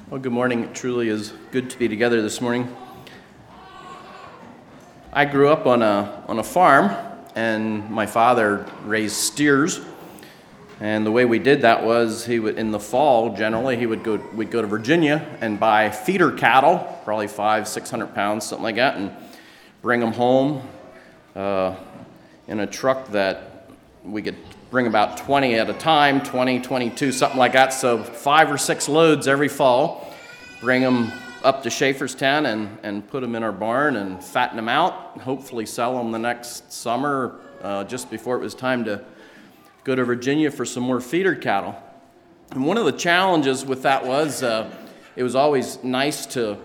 Well, good morning. It truly is good to be together this morning. I grew up on a farm, and my father raised steers. And the way we did that was in the fall, generally, we'd go to Virginia and buy feeder cattle, probably 500-600 pounds, something like that, and bring them home in a truck that we could bring about 20 at a time, 20, 22, something like that. So 5 or 6 loads every fall, bring them up to Schaeferstown and put them in our barn and fatten them out, and hopefully sell them the next summer just before it was time to go to Virginia for some more feeder cattle. And one of the challenges with that was it was always nice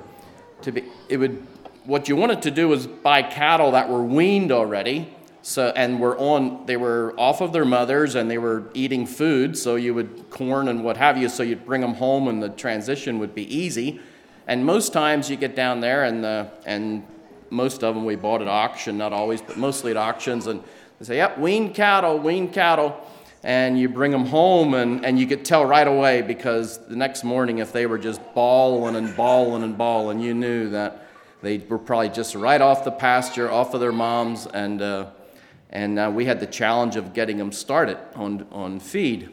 what you wanted to do was buy cattle that were weaned already. So, and they were off of their mothers and they were eating food, so you would corn and what have you, so you'd bring them home and the transition would be easy. And most times you get down there and most of them we bought at auction, not always, but mostly at auctions, and they say, yep, weaned cattle, and you bring them home and you could tell right away because the next morning if they were just bawling, you knew that they were probably just right off the pasture, off of their moms, and we had the challenge of getting them started on feed.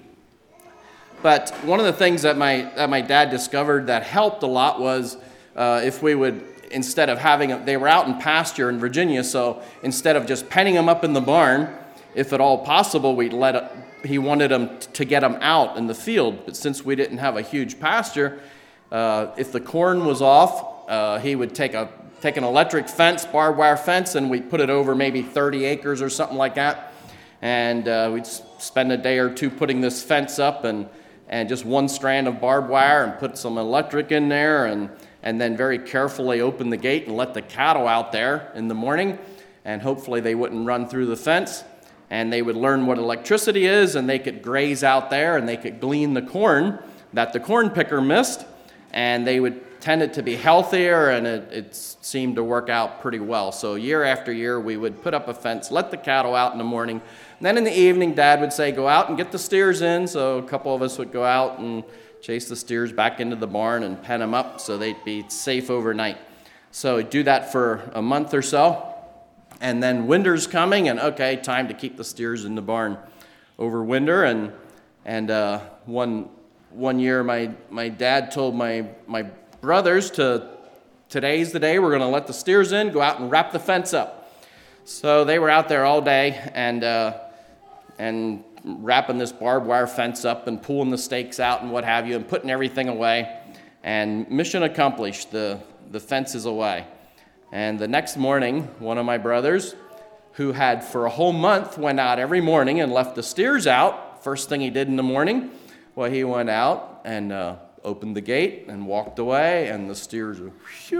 But one of the things that my dad discovered that helped a lot was if we would, instead of they were out in pasture in Virginia, so instead of just penning them up in the barn, if at all possible, he wanted them to get them out in the field. But since we didn't have a huge pasture, if the corn was off, he would take an electric fence, barbed wire fence, and we'd put it over maybe 30 acres or something like that. And we'd spend a day or two putting this fence up and just one strand of barbed wire and put some electric in there and then very carefully open the gate and let the cattle out there in the morning. And hopefully they wouldn't run through the fence. And they would learn what electricity is, and they could graze out there and they could glean the corn that the corn picker missed. And they would tend it to be healthier, and it seemed to work out pretty well. So year after year, we would put up a fence, let the cattle out in the morning. And then in the evening, Dad would say, go out and get the steers in. So a couple of us would go out and chase the steers back into the barn and pen them up so they'd be safe overnight. So we'd do that for a month or so. And then winter's coming, and okay, time to keep the steers in the barn over winter. And one year, my dad told my brothers today's the day we're going to let the steers in, go out and wrap the fence up. So they were out there all day and wrapping this barbed wire fence up and pulling the stakes out and what have you and putting everything away. And mission accomplished, the fence is away. And the next morning, one of my brothers, who had for a whole month went out every morning and left the steers out, first thing he did in the morning, well, he went out and opened the gate and walked away, and the steers were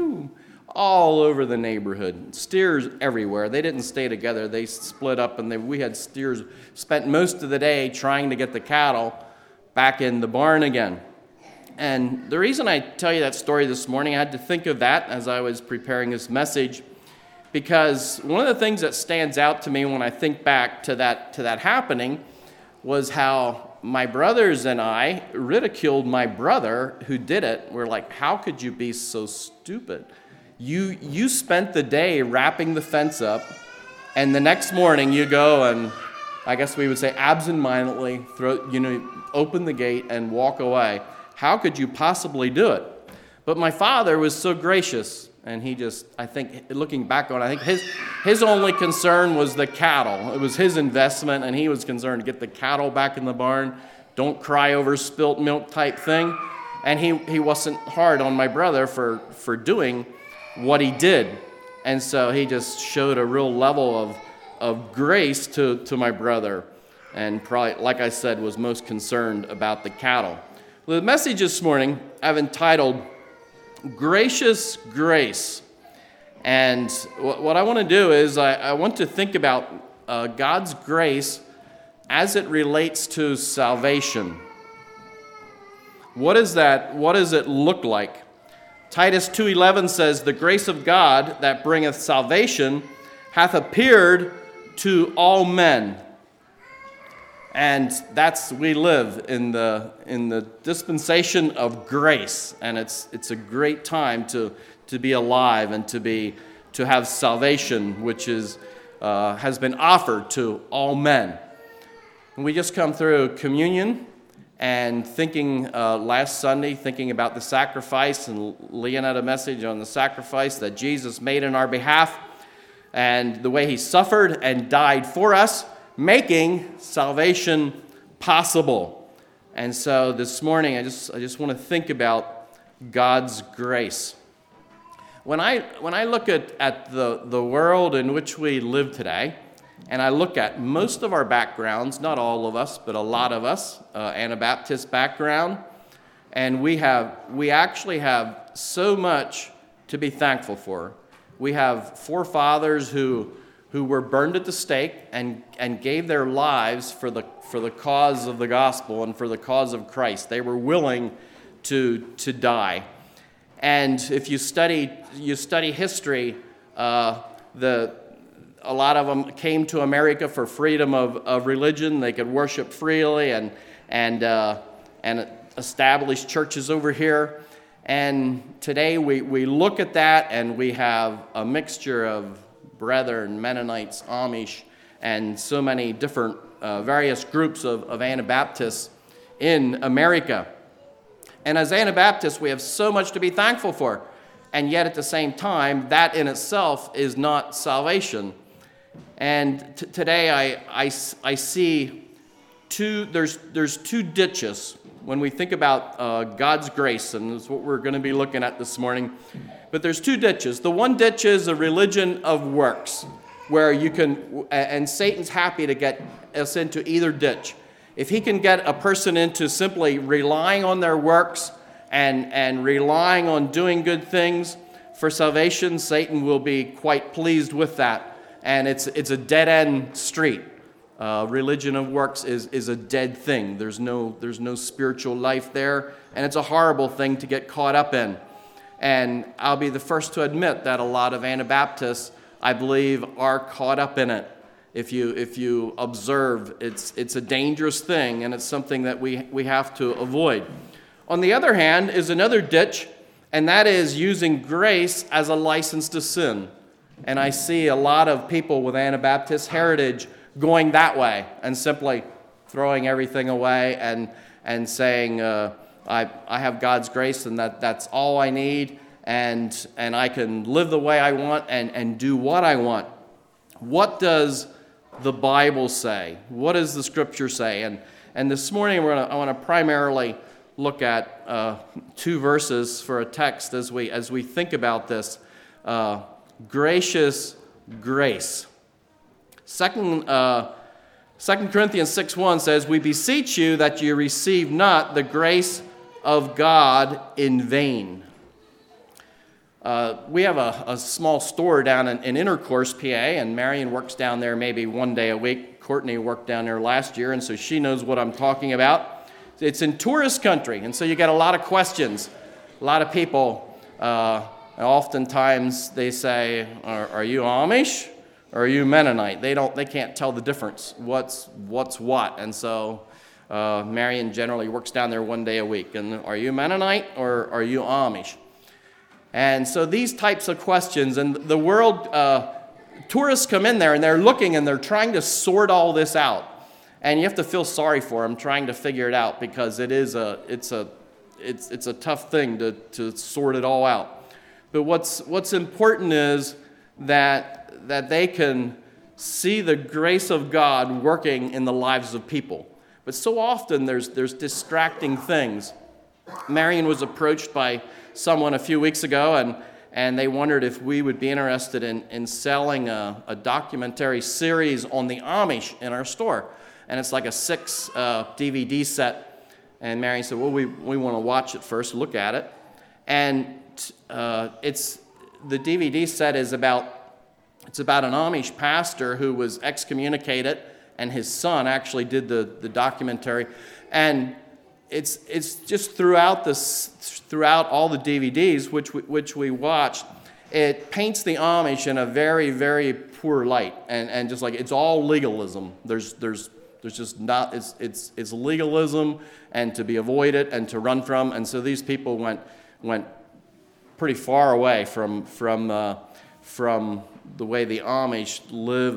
all over the neighborhood. Steers everywhere. They didn't stay together. They split up, and we had steers, spent most of the day trying to get the cattle back in the barn again. And the reason I tell you that story this morning, I had to think of that as I was preparing this message, because one of the things that stands out to me when I think back to that happening was how my brothers and I ridiculed my brother who did it. We're like, how could you be so stupid? You spent the day wrapping the fence up, and the next morning you go and, I guess we would say absentmindedly, open the gate and walk away. How could you possibly do it? But my father was so gracious, and he just, I think, looking back on it, I think his only concern was the cattle. It was his investment, and he was concerned to get the cattle back in the barn, don't cry over spilt milk type thing. And he wasn't hard on my brother for doing what he did. And so he just showed a real level of grace to my brother, and probably, like I said, was most concerned about the cattle. The message this morning I've entitled Gracious Grace. And what I want to do is I want to think about God's grace as it relates to salvation. What is that? What does it look like? Titus 2:11 says, the grace of God that bringeth salvation hath appeared to all men. And we live in the dispensation of grace, and it's a great time to be alive and to have salvation, which has been offered to all men. And we just come through communion and thinking last Sunday, thinking about the sacrifice, and Leon had a message on the sacrifice that Jesus made in our behalf, and the way he suffered and died for us, making salvation possible. And so this morning, I just want to think about God's grace. When I look at the world in which we live today, and I look at most of our backgrounds, not all of us, but a lot of us, Anabaptist background, and we actually have so much to be thankful for. We have forefathers who were burned at the stake and gave their lives for the cause of the gospel and for the cause of Christ. They were willing to die. And if you study history, a lot of them came to America for freedom of religion. They could worship freely and establish churches over here. And today we look at that, and we have a mixture of Brethren, Mennonites, Amish, and so many different various groups of Anabaptists in America. And as Anabaptists, we have so much to be thankful for. And yet at the same time, that in itself is not salvation. And today I see there's two ditches when we think about God's grace, and that's what we're going to be looking at this morning. But there's two ditches. The one ditch is a religion of works, where you can, and Satan's happy to get us into either ditch. If he can get a person into simply relying on their works and relying on doing good things for salvation, Satan will be quite pleased with that. And it's a dead-end street. Religion of works is a dead thing. There's no spiritual life there, and it's a horrible thing to get caught up in. And I'll be the first to admit that a lot of Anabaptists, I believe, are caught up in it. If you observe, it's a dangerous thing, and it's something that we have to avoid. On the other hand is another ditch, and that is using grace as a license to sin. And I see a lot of people with Anabaptist heritage going that way and simply throwing everything away and saying, I have God's grace, and that's all I need, and I can live the way I want and do what I want. What does the Bible say? What does the Scripture say? And this morning I want to primarily look at two verses for a text as we think about this gracious grace. 2 Corinthians 6:1 says, "We beseech you that you receive not the grace of God in vain." We have a small store down in Intercourse, PA, and Marion works down there maybe one day a week. Courtney worked down there last year, and so she knows what I'm talking about. It's in tourist country, and so you get a lot of questions. A lot of people, oftentimes they say, are you Amish or are you Mennonite? They can't tell the difference, what's what. And so Marion generally works down there one day a week. And are you Mennonite or are you Amish? And so these types of questions, and the world, tourists come in there and they're looking and they're trying to sort all this out. And you have to feel sorry for them trying to figure it out, because it's a tough thing to sort it all out. But what's important is that they can see the grace of God working in the lives of people. But so often there's distracting things. Marion was approached by someone a few weeks ago, and they wondered if we would be interested in selling a documentary series on the Amish in our store. And it's like a 6 DVD set. And Marion said, well, we want to watch it first, look at it. And the DVD set is about an Amish pastor who was excommunicated, and his son actually did the documentary. And it's just throughout all the DVDs which we watched, it paints the Amish in a very, very poor light, and just like it's all legalism. There's There's just not, it's legalism and to be avoided and to run from. And so these people went pretty far away from the way the Amish live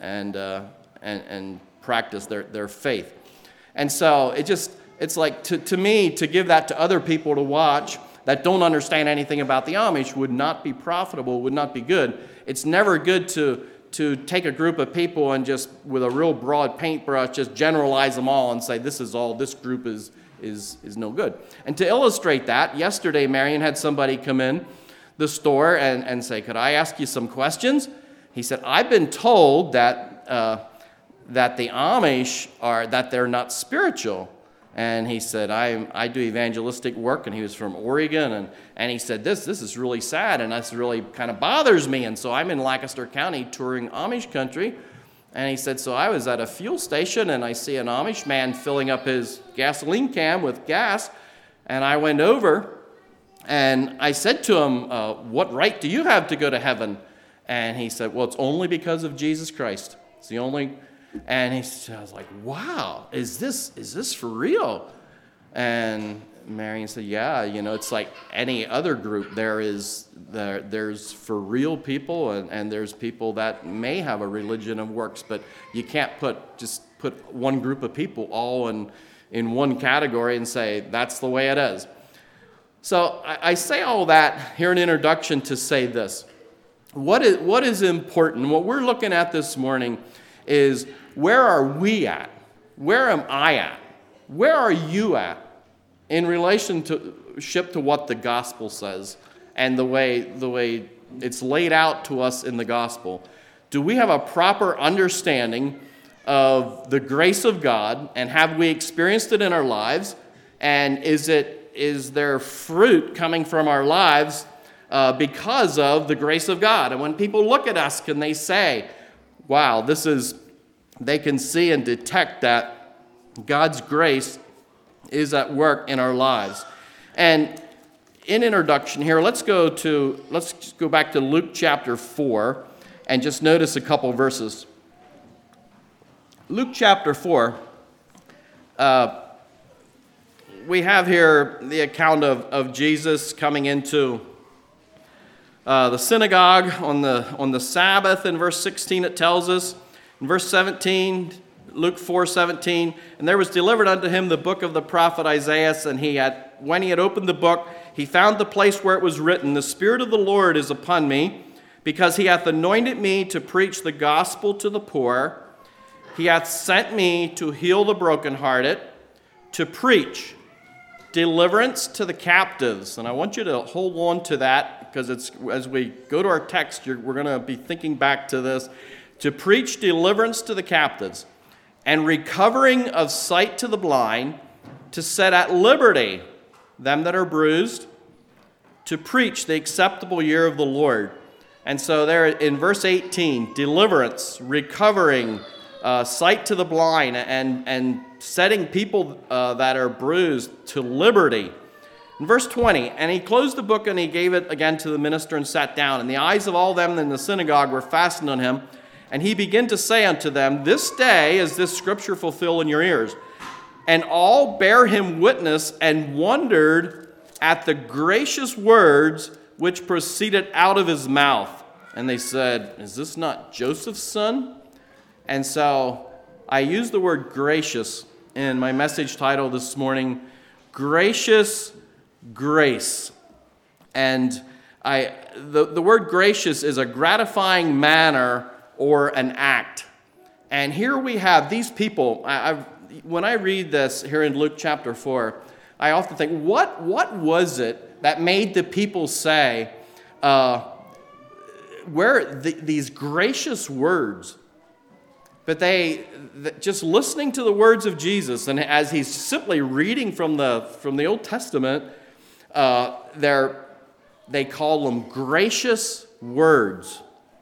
and practice their faith. And so it's like, to me, to give that to other people to watch that don't understand anything about the Amish would not be profitable, would not be good. It's never good to take a group of people and just, with a real broad paintbrush, just generalize them all and say, this group is no good. And to illustrate that, yesterday Marion had somebody come in the store and say, could I ask you some questions? He said, I've been told that the Amish that they're not spiritual. And he said, I do evangelistic work, and he was from Oregon, and he said, this is really sad, and this really kind of bothers me. And so I'm in Lancaster County touring Amish country, and he said, so I was at a fuel station, and I see an Amish man filling up his gasoline can with gas, and I went over, and I said to him, what right do you have to go to heaven? And he said, well, it's only because of Jesus Christ. It's the only... And I was like, wow, is this for real? And Marion said, yeah, it's like any other group. There's for real people, and there's people that may have a religion of works, but you can't put one group of people all in one category and say that's the way it is. So I say all that here in introduction to say this. What is important? What we're looking at this morning is, where are we at? Where am I at? Where are you at in relationship to what the gospel says and the way it's laid out to us in the gospel? Do we have a proper understanding of the grace of God, and have we experienced it in our lives? And is there fruit coming from our lives because of the grace of God? And when people look at us, can they say, wow, they can see and detect that God's grace is at work in our lives. And in introduction here, let's go back to Luke chapter 4 and just notice a couple verses. Luke chapter 4, we have here the account of Jesus coming into the synagogue on the Sabbath. In verse 16 it tells us. In verse 17, Luke 4:17, and there was delivered unto him the book of the prophet Isaiah, and when he had opened the book, he found the place where it was written, the Spirit of the Lord is upon me, because he hath anointed me to preach the gospel to the poor. He hath sent me to heal the brokenhearted, to preach deliverance to the captives. And I want you to hold on to that, because as we go to our text, we're going to be thinking back to this. To preach deliverance to the captives, and recovering of sight to the blind, to set at liberty them that are bruised, to preach the acceptable year of the Lord. And so there in verse 18, deliverance, recovering, sight to the blind, and setting people that are bruised to liberty. In verse 20, and he closed the book, and he gave it again to the minister, and sat down. And the eyes of all them in the synagogue were fastened on him. And he began to say unto them, this day is this scripture fulfilled in your ears. And all bare him witness, and wondered at the gracious words which proceeded out of his mouth. And they said, is this not Joseph's son? And so I use the word gracious in my message title this morning, Gracious Grace. And the word gracious is a gratifying manner or an act. And here we have these people. When I read this here in Luke chapter 4, I often think, what was it that made the people say, these gracious words? But just listening to the words of Jesus, and as he's simply reading from the Old Testament, they call them gracious words.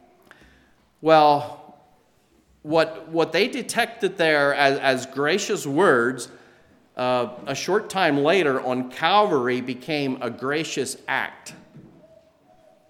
Well, what they detected there as gracious words, a short time later on Calvary became a gracious act.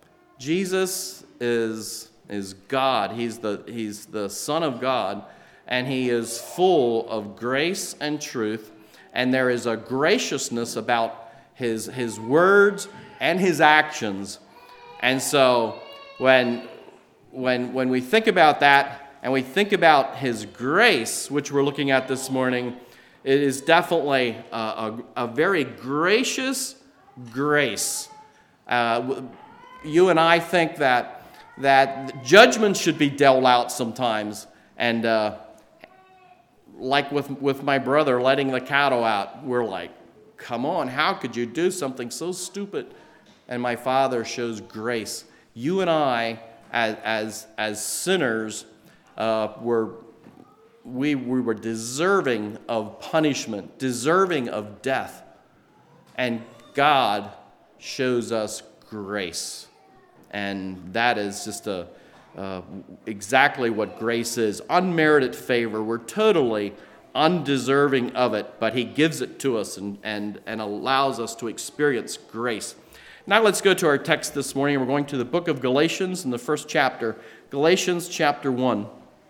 Jesus is God. He's the Son of God, and he is full of grace and truth, and there is a graciousness about his words and his actions. And so when we think about that, and we think about his grace, which we're looking at this morning, it is definitely a very gracious grace. You and I think that judgment should be dealt out sometimes, and like with my brother letting the cattle out, we're like, come on, how could you do something so stupid? And my Father shows grace. You and I, as sinners, we were deserving of punishment, deserving of death, and God shows us grace. And that is just exactly what grace is. Unmerited favor. We're totally undeserving of it, but he gives it to us and allows us to experience grace. Now let's go to our text this morning. We're going to the book of Galatians in the first chapter. Galatians chapter 1.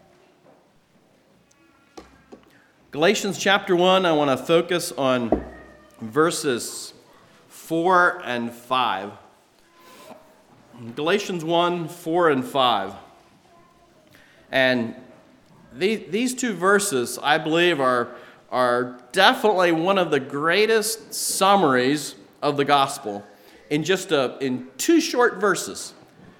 Galatians chapter 1, I want to focus on verses 4 and 5. Galatians 1, 4 and 5. And these two verses, I believe, are definitely one of the greatest summaries of the gospel in two short verses.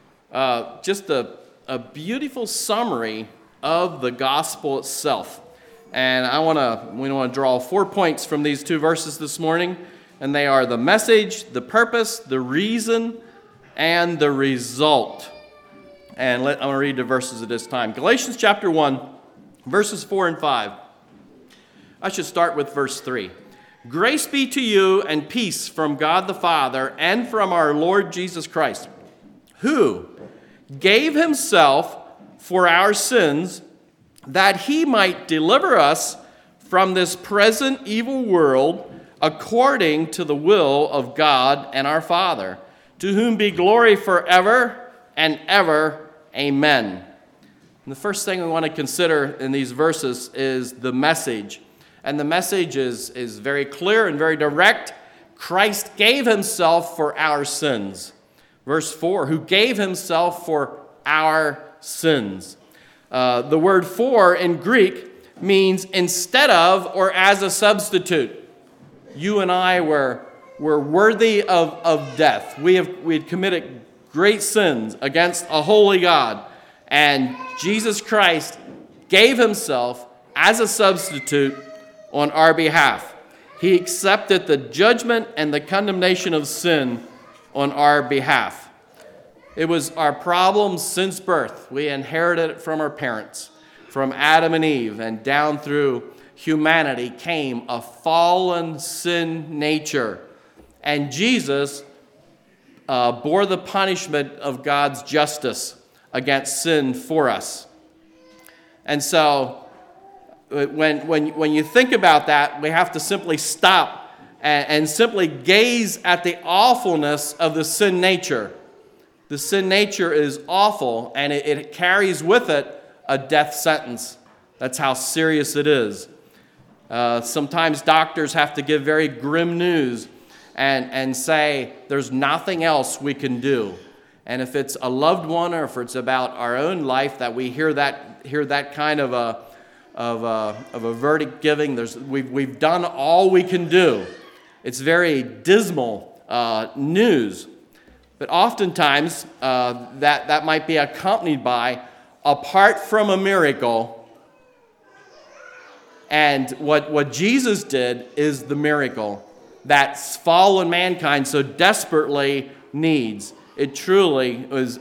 Just a beautiful summary of the gospel itself. And we want to draw 4 points from these two verses this morning, and they are the message, the purpose, the reason, and the result. And I'm going to read the verses at this time. Galatians chapter 1, verses 4 and 5. I should start with verse 3. Grace be to you and peace from God the Father and from our Lord Jesus Christ, who gave himself for our sins, that he might deliver us from this present evil world, according to the will of God and our Father, to whom be glory forever and ever. Amen. And the first thing we want to consider in these verses is the message. And the message is very clear and very direct. Christ gave himself for our sins. Verse 4, who gave himself for our sins. The word for in Greek means instead of or as a substitute. You and I were worthy of death. We had committed great sins against a holy God. And Jesus Christ gave himself as a substitute on our behalf. He accepted the judgment and the condemnation of sin on our behalf. It was our problem since birth. We inherited it from our parents, from Adam and Eve, and down through humanity came a fallen sin nature. And Jesus bore the punishment of God's justice against sin for us. And so when you think about that, we have to simply stop and simply gaze at the awfulness of the sin nature. The sin nature is awful, and it carries with it a death sentence. That's how serious it is. Sometimes doctors have to give very grim news and say there's nothing else we can do. And if it's a loved one or if it's about our own life that we hear that kind of a verdict giving, we've done all we can do. It's very dismal news. But oftentimes that might be accompanied by, apart from a miracle. And what Jesus did is the miracle that fallen mankind so desperately needs. It truly was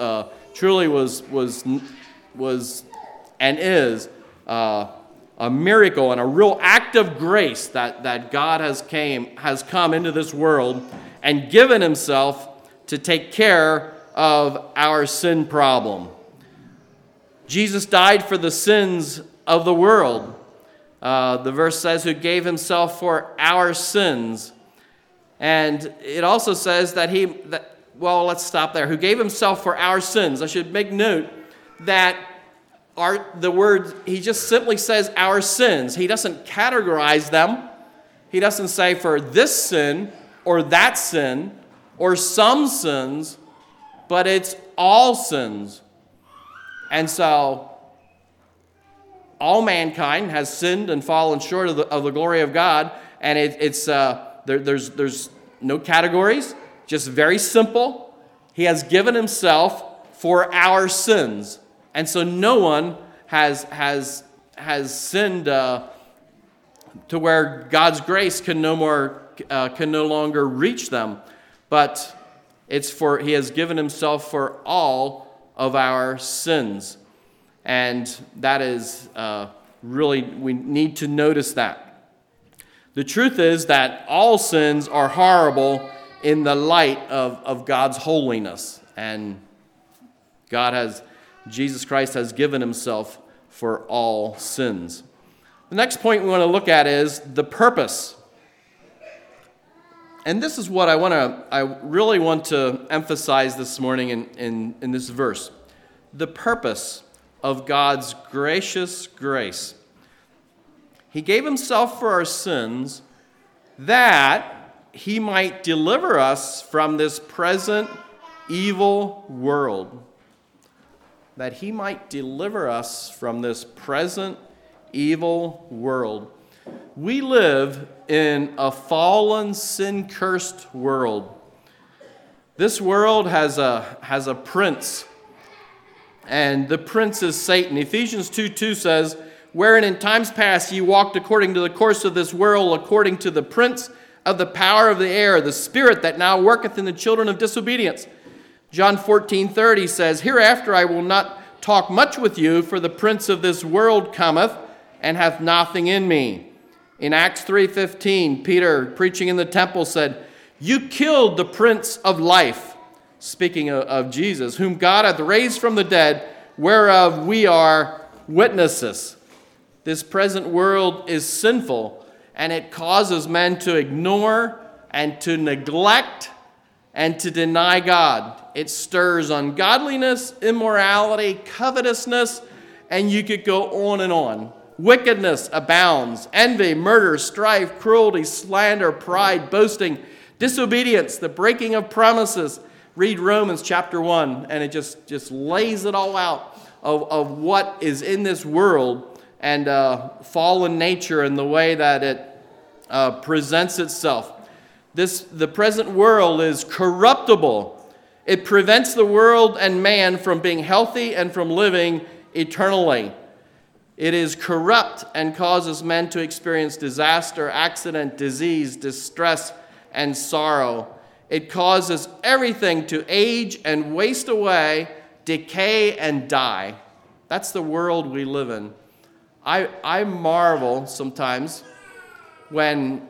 and is a miracle and a real act of grace that God has come into this world and given himself to take care of our sin problem. Jesus died for the sins of the world. The verse says, who gave himself for our sins. And it also says let's stop there. Who gave himself for our sins. I should make note that the word, he just simply says our sins. He doesn't categorize them. He doesn't say for this sin or that sin or some sins, but it's all sins. And so all mankind has sinned and fallen short of the glory of God, and there's no categories, just very simple. He has given himself for our sins, and so no one has sinned to where God's grace can no longer reach them, but he has given himself for all of our sins. And that is really, we need to notice that. The truth is that all sins are horrible in the light of God's holiness. And Jesus Christ has given himself for all sins. The next point we want to look at is the purpose. And this is what I really want to emphasize this morning in this verse. The purpose of God's gracious grace. He gave himself for our sins that he might deliver us from this present evil world. That he might deliver us from this present evil world. We live in a fallen, sin-cursed world. This world has a prince, and the prince is Satan. Ephesians 2:2 says, "Wherein in times past ye walked according to the course of this world, according to the prince of the power of the air, the spirit that now worketh in the children of disobedience." John 14:30 says, "Hereafter I will not talk much with you, for the prince of this world cometh, and hath nothing in me." In Acts 3:15, Peter, preaching in the temple, said, "You killed the Prince of Life," speaking of Jesus, "whom God hath raised from the dead, whereof we are witnesses." This present world is sinful, and it causes men to ignore and to neglect and to deny God. It stirs ungodliness, immorality, covetousness, and you could go on and on. Wickedness abounds, envy, murder, strife, cruelty, slander, pride, boasting, disobedience, the breaking of promises. Read Romans chapter 1, and it just lays it all out of what is in this world and fallen nature and the way that it presents itself. The present world is corruptible. It prevents the world and man from being healthy and from living eternally. It is corrupt and causes men to experience disaster, accident, disease, distress, and sorrow. It causes everything to age and waste away, decay and die. That's the world we live in. I marvel sometimes when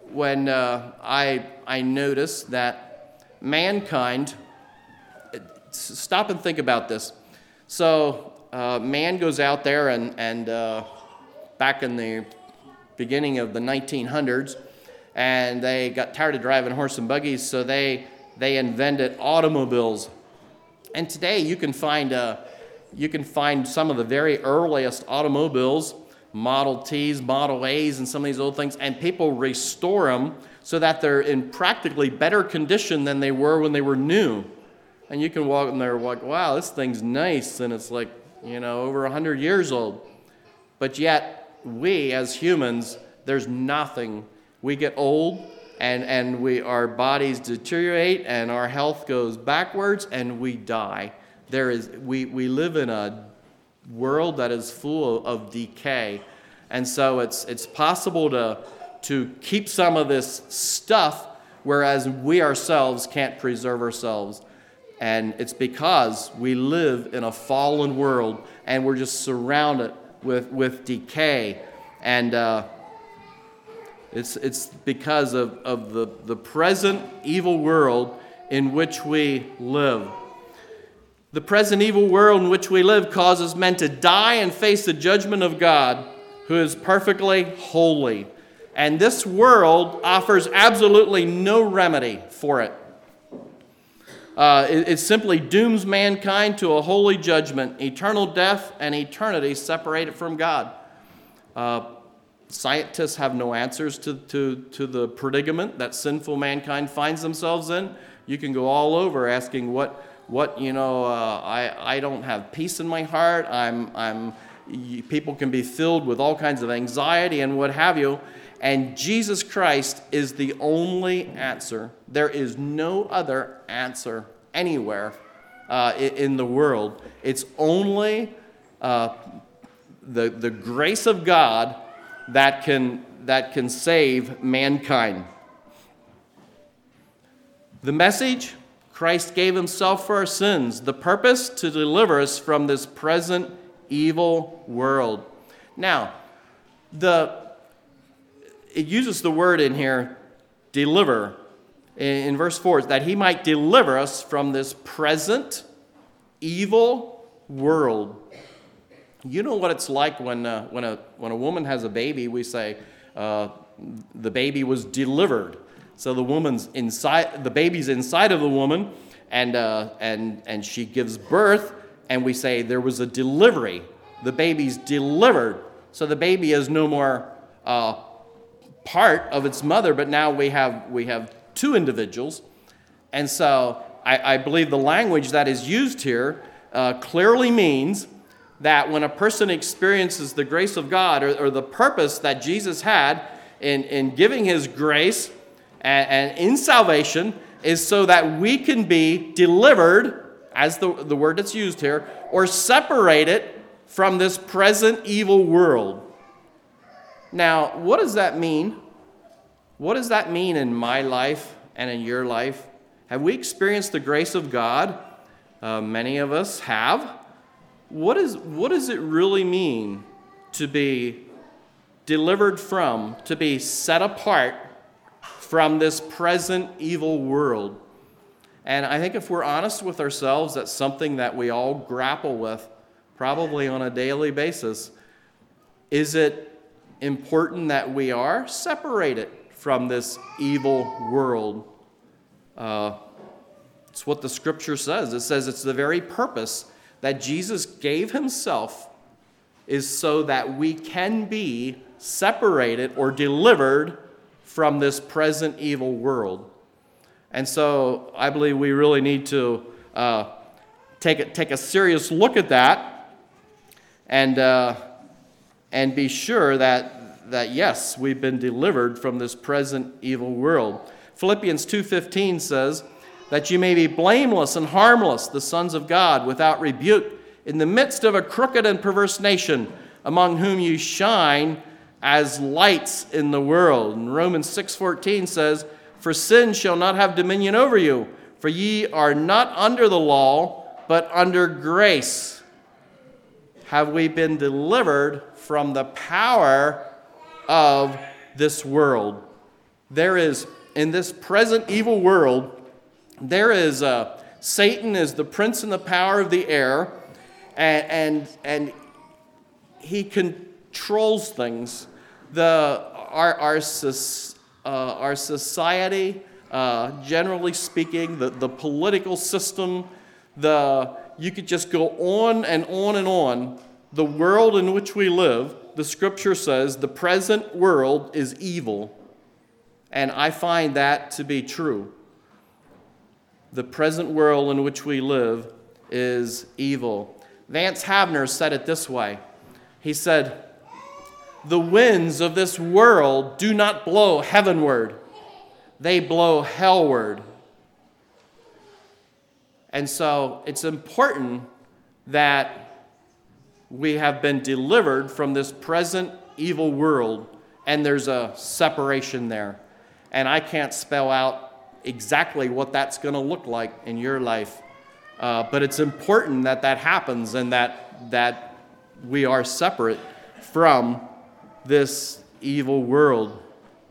I notice that mankind, stop and think about this. So man goes out there and back in the beginning of the 1900s, and they got tired of driving horse and buggies, so they invented automobiles. And today you can find some of the very earliest automobiles, Model Ts, Model As, and some of these old things, and people restore them so that they're in practically better condition than they were when they were new. And you can walk in there like, wow, this thing's nice, and it's like, over 100 years old. But yet, we as humans, there's nothing. We get old, and our bodies deteriorate, and our health goes backwards, and we die. We live in a world that is full of decay. And so it's possible to keep some of this stuff, whereas we ourselves can't preserve ourselves. And it's because we live in a fallen world, and we're just surrounded with decay. And it's because of the present evil world in which we live. The present evil world in which we live causes men to die and face the judgment of God, who is perfectly holy. And this world offers absolutely no remedy for it. It simply dooms mankind to a holy judgment, eternal death, and eternity separated from God. Scientists have no answers to the predicament that sinful mankind finds themselves in. You can go all over asking I don't have peace in my heart. People can be filled with all kinds of anxiety and what have you. And Jesus Christ is the only answer. There is no other answer anywhere in the world. It's only the grace of God that can save mankind. The message: Christ gave himself for our sins. The purpose: to deliver us from this present evil world. Now, it uses the word in here, deliver, in verse 4, that he might deliver us from this present evil world. You know what it's like when a woman has a baby, we say the baby was delivered. So the baby's inside of the woman, and she gives birth, and we say there was a delivery. The baby's delivered. So the baby is no more part of its mother, but now we have two individuals. And so I believe the language that is used here clearly means that when a person experiences the grace of God, or the purpose that Jesus had in giving his grace and in salvation, is so that we can be delivered, as the word that's used here, or separated from this present evil world. Now, what does that mean? What does that mean in my life and in your life? Have we experienced the grace of God? Many of us have. What does it really mean to be delivered from, to be set apart from this present evil world? And I think if we're honest with ourselves, that's something that we all grapple with, probably on a daily basis. Is it important that we are separated from this evil world? It's what the scripture says. It says it's the very purpose that Jesus gave himself is so that we can be separated or delivered from this present evil world. And so I believe we really need to take a serious look at that and be sure that yes, we've been delivered from this present evil world. Philippians 2:15 says that you may be blameless and harmless, the sons of God, without rebuke, in the midst of a crooked and perverse nation, among whom you shine as lights in the world. And Romans 6:14 says, for sin shall not have dominion over you, for ye are not under the law, but under grace. Have we been delivered from the power of this world? There is, in this present evil world, there is Satan is the prince and the power of the air, and he controls things. Our society, generally speaking, the political system, you could just go on and on and on. The world in which we live, the scripture says, the present world is evil. And I find that to be true. The present world in which we live is evil. Vance Havner said it this way. He said, the winds of this world do not blow heavenward. They blow hellward. And so it's important that we have been delivered from this present evil world, and there's a separation there. And I can't spell out exactly what that's going to look like in your life. But it's important that happens and that we are separate from this evil world.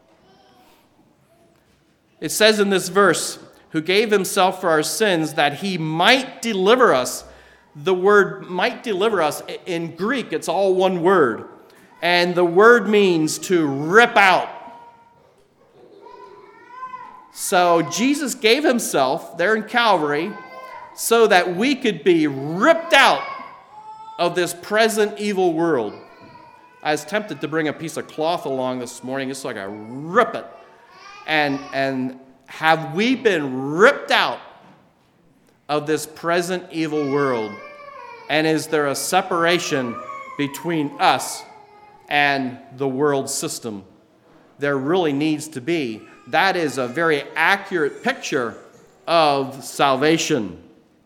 It says in this verse, who gave himself for our sins that he might deliver us. The word might deliver us, in Greek, it's all one word. And the word means to rip out. So Jesus gave himself there in Calvary so that we could be ripped out of this present evil world. I was tempted to bring a piece of cloth along this morning just so I could rip it. And have we been ripped out of this present evil world? And is there a separation between us and the world system? There really needs to be. That is a very accurate picture of salvation.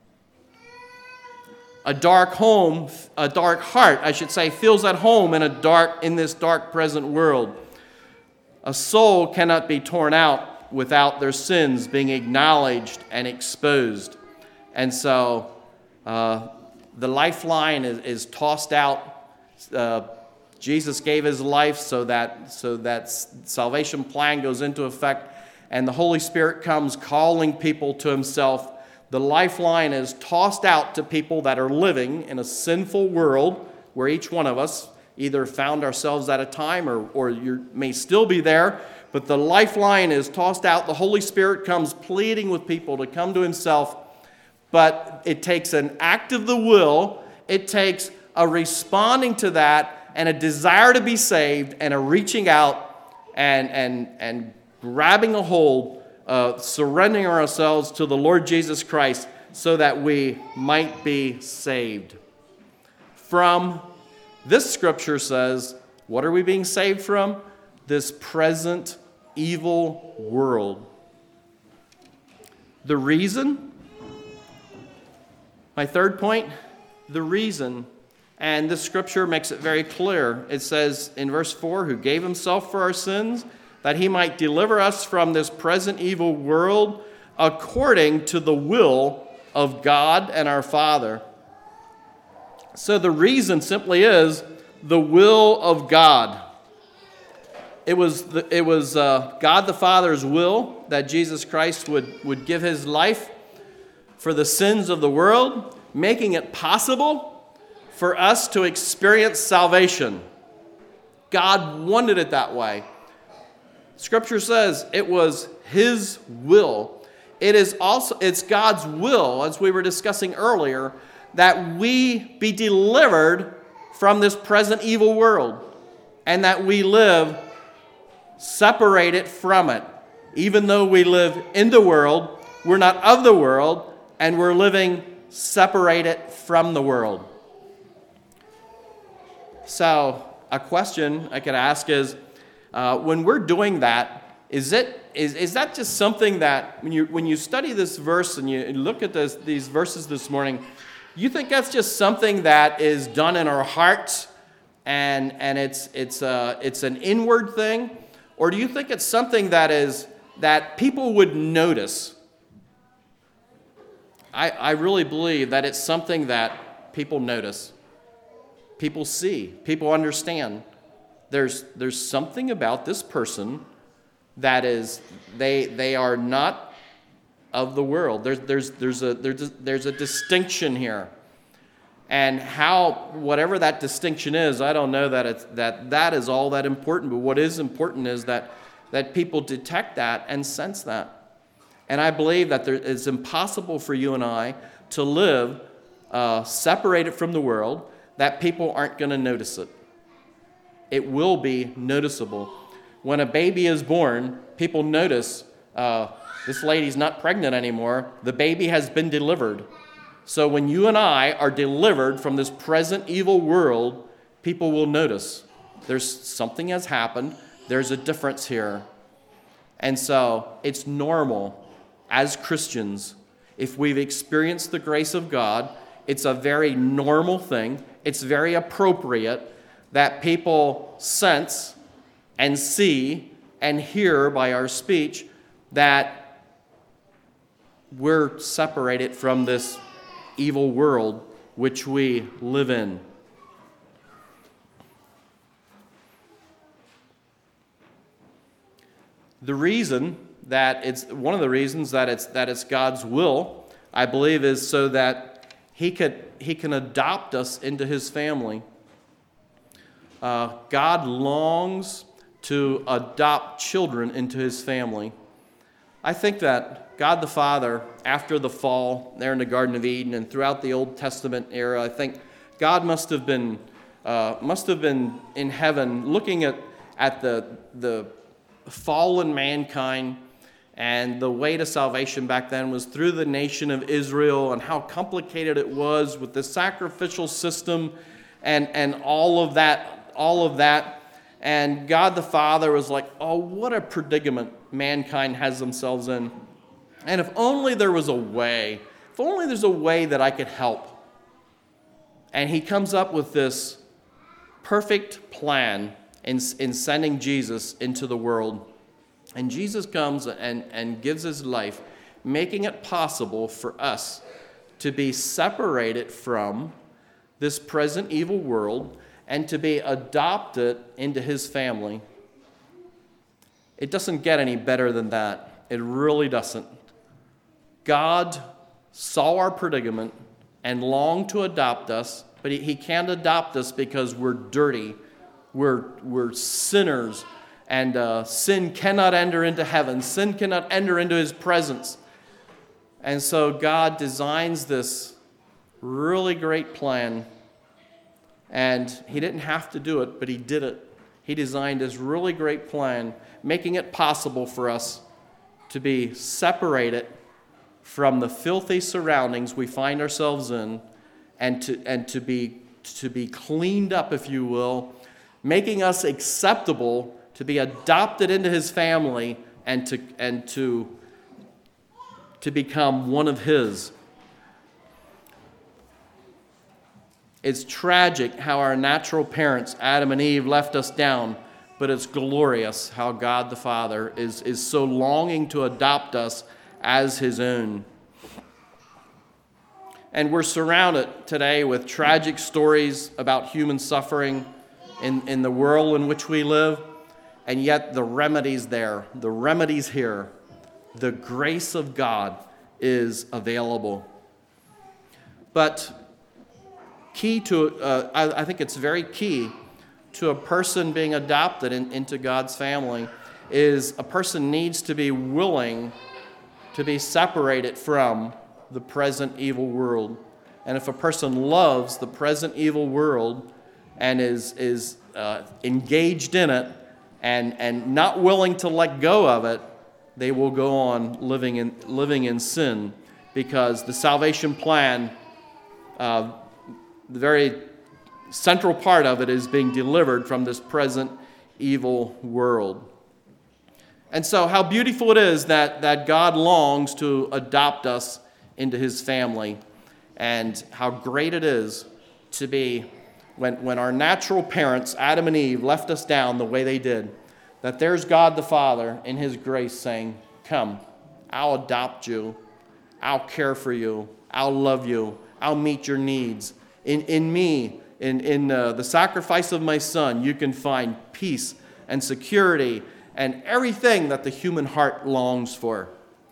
A dark heart, I should say, feels at home in this dark present world. A soul cannot be torn out without their sins being acknowledged and exposed. And so the lifeline is tossed out. Jesus gave his life so that salvation plan goes into effect, and the Holy Spirit comes calling people to himself. The lifeline is tossed out to people that are living in a sinful world where each one of us either found ourselves at a time or you may still be there, but the lifeline is tossed out. The Holy Spirit comes pleading with people to come to himself, but it takes an act of the will. It takes a responding to that and a desire to be saved and a reaching out and grabbing a hold, surrendering ourselves to the Lord Jesus Christ so that we might be saved. From this scripture says, what are we being saved from? This present evil world. The reason, my third point, the reason, and this scripture makes it very clear. It says in verse 4, who gave himself for our sins, that he might deliver us from this present evil world according to the will of God and our Father. So the reason simply is the will of God. It was God the Father's will that Jesus Christ would give his life for the sins of the world, making it possible for us to experience salvation. God wanted it that way. Scripture says it was his will. It's God's will, as we were discussing earlier, that we be delivered from this present evil world and that we live separated from it. Even though we live in the world, we're not of the world, and we're living separated from the world. So a question I could ask is, when we're doing that, is that just something that when you study this verse and you look at these verses this morning, you think that's just something that is done in our hearts and it's an inward thing, or do you think it's something that people would notice? I really believe that it's something that people notice, people see, people understand. There's something about this person that is they are not of the world. There's a distinction here, and whatever that distinction is, I don't know that is all that important. But what is important is that people detect that and sense that, and I believe that it's impossible for you and I to live separated from the world, that people aren't going to notice it. It will be noticeable. When a baby is born, people notice, this lady's not pregnant anymore. The baby has been delivered. So when you and I are delivered from this present evil world, people will notice. There's something has happened. There's a difference here. And so it's normal as Christians, if we've experienced the grace of God, it's a very normal thing. It's very appropriate that people sense and see and hear by our speech that we're separated from this evil world which we live in. One of the reasons that it's God's will, I believe, is so that He can adopt us into His family. God longs to adopt children into His family. I think that God the Father, after the fall there in the Garden of Eden and throughout the Old Testament era, I think God must have been in heaven looking at the fallen mankind, and the way to salvation back then was through the nation of Israel, and how complicated it was with the sacrificial system and all of that. And God the Father was like, oh, what a predicament mankind has themselves in. And if only there was a way, if only there's a way that I could help. And he comes up with this perfect plan in sending Jesus into the world. And Jesus comes and gives his life, making it possible for us to be separated from this present evil world and to be adopted into his family. It doesn't get any better than that. It really doesn't. God saw our predicament and longed to adopt us, but he can't adopt us because we're dirty. We're sinners, and sin cannot enter into heaven. Sin cannot enter into his presence. And so God designs this really great plan, and he didn't have to do it, but he did it. He designed this really great plan, making it possible for us to be separated from the filthy surroundings we find ourselves in, and to be cleaned up, if you will, making us acceptable to be adopted into his family and to become one of his. It's tragic how our natural parents, Adam and Eve, left us down, but it's glorious how God the Father is so longing to adopt us as his own. And we're surrounded today with tragic stories about human suffering in the world in which we live, and yet the remedy's there. The remedy's here. The grace of God is available. But I think it's very key to a person being adopted into God's family is a person needs to be willing to be separated from the present evil world. And if a person loves the present evil world and is engaged in it and not willing to let go of it, they will go on living in sin, because the salvation plan, the very central part of it, is being delivered from this present evil world. And so how beautiful it is that God longs to adopt us into his family, and how great it is to be when our natural parents, Adam and Eve, left us down the way they did, that there's God the Father in his grace saying, come, I'll adopt you, I'll care for you, I'll love you, I'll meet your needs. In me, in the sacrifice of my son, you can find peace and security and everything that the human heart longs for.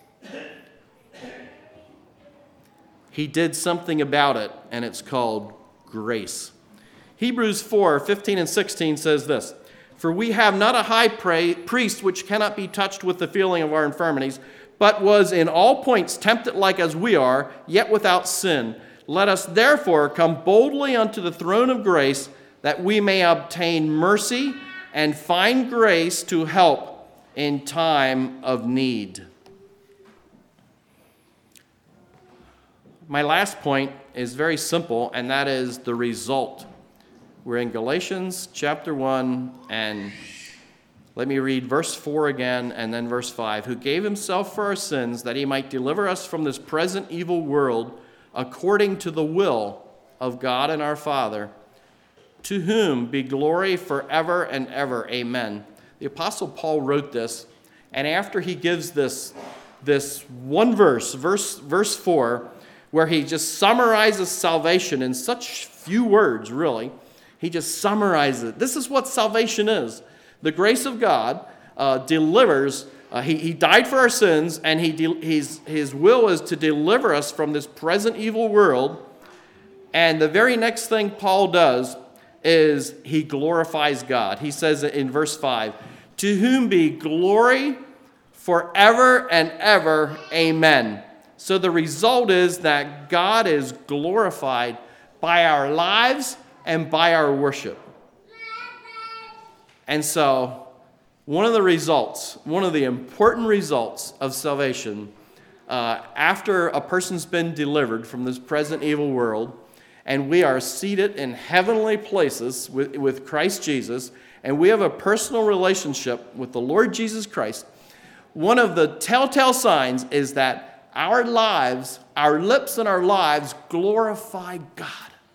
He did something about it, and it's called grace. Hebrews 4:15 and 16 says this, for we have not a high priest which cannot be touched with the feeling of our infirmities, but was in all points tempted like as we are, yet without sin. Let us therefore come boldly unto the throne of grace, that we may obtain mercy and find grace to help in time of need. My last point is very simple, and that is the result. We're in Galatians chapter 1, and let me read verse 4 again and then verse 5. Who gave himself for our sins, that he might deliver us from this present evil world, according to the will of God and our Father, to whom be glory forever and ever. Amen. The Apostle Paul wrote this, and after he gives this one verse 4, where he just summarizes salvation in such few words, really. He just summarizes it. This is what salvation is. The grace of God delivers. He died for our sins, and his will is to deliver us from this present evil world. And the very next thing Paul does is he glorifies God. He says in verse 5, to whom be glory forever and ever. Amen. So the result is that God is glorified by our lives and by our worship. And so one of the important results of salvation, after a person's been delivered from this present evil world, and we are seated in heavenly places with Christ Jesus, and we have a personal relationship with the Lord Jesus Christ, one of the telltale signs is that our lives, our lips and our lives glorify God.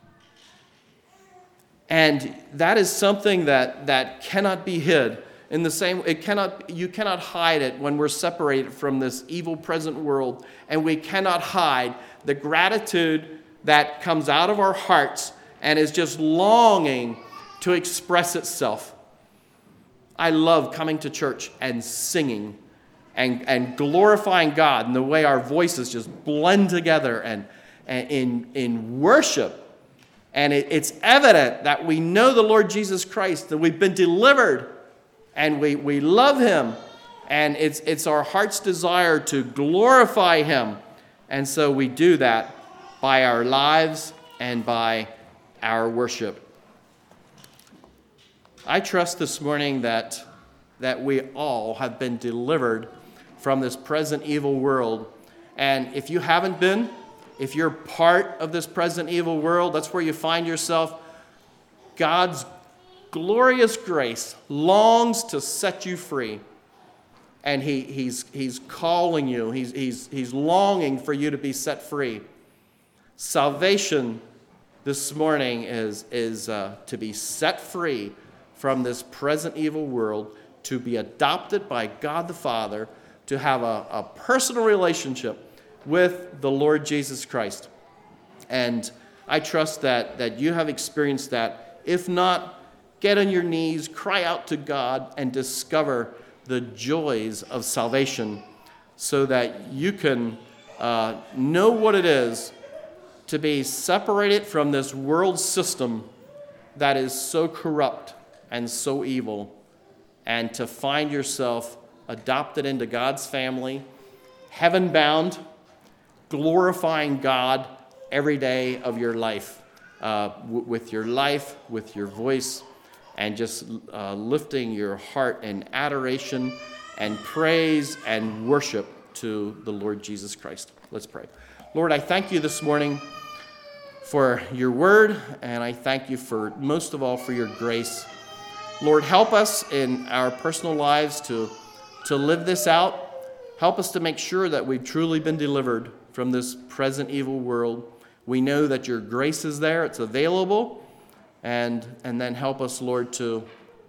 And that is something that cannot be hid. In the same, you cannot hide it when we're separated from this evil present world, and we cannot hide the gratitude that comes out of our hearts and is just longing to express itself. I love coming to church and singing and glorifying God in the way our voices just blend together and in worship. And it's evident that we know the Lord Jesus Christ, that we've been delivered, and we love him. And it's our heart's desire to glorify him. And so we do that by our lives and by our worship. I trust this morning that we all have been delivered from this present evil world. And if you haven't been, if you're part of this present evil world, that's where you find yourself. God's glorious grace longs to set you free. And he's calling you. He's longing for you to be set free. Salvation this morning is to be set free from this present evil world, to be adopted by God the Father, to have a personal relationship with the Lord Jesus Christ. And I trust that you have experienced that. If not, get on your knees, cry out to God, and discover the joys of salvation so that you can know what it is to be separated from this world system that is so corrupt and so evil, and to find yourself adopted into God's family, heaven-bound, glorifying God every day of your life, with your life, with your voice, and just lifting your heart in adoration and praise and worship to the Lord Jesus Christ. Let's pray. Lord, I thank you this morning for your word, and I thank you for, most of all, for your grace. Lord, help us in our personal lives to live this out. Help us to make sure that we've truly been delivered from this present evil world. We know that your grace is there, it's available, and then help us, Lord, to,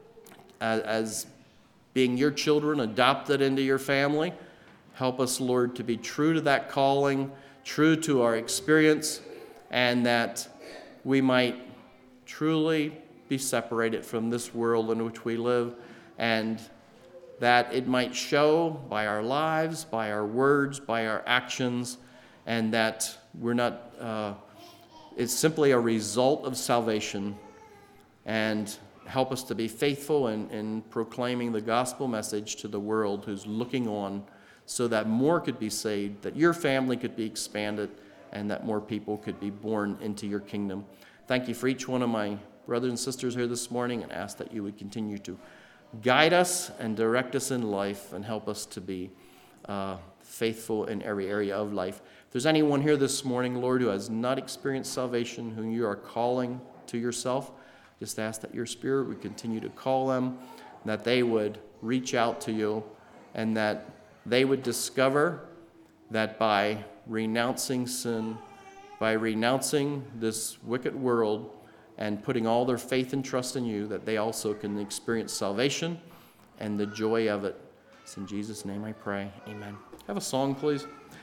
as being your children, adopted into your family, help us, Lord, to be true to that calling, true to our experience, and that we might truly be separated from this world in which we live, and that it might show by our lives, by our words, by our actions, and that we're not, it's simply a result of salvation. And help us to be faithful in proclaiming the gospel message to the world who's looking on, so that more could be saved, that your family could be expanded, and that more people could be born into your kingdom. Thank you for each one of my brothers and sisters here this morning, and ask that you would continue to guide us and direct us in life, and help us to be faithful in every area of life. If there's anyone here this morning, Lord, who has not experienced salvation, whom you are calling to yourself, just ask that your Spirit would continue to call them, that they would reach out to you, and that they would discover that by renouncing sin, by renouncing this wicked world, and putting all their faith and trust in you, that they also can experience salvation and the joy of it. It's in Jesus' name I pray. Amen. Have a song, please.